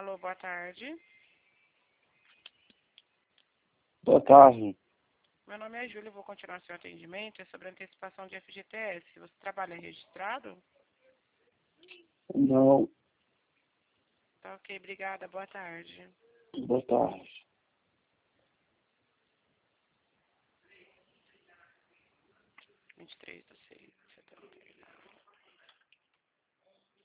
Alô, boa tarde. Boa tarde. Meu nome é Júlia, vou continuar seu atendimento. É sobre antecipação de FGTS. Você trabalha registrado? Não, Tá ok, obrigada. Boa tarde. boa tarde. 23/6/79.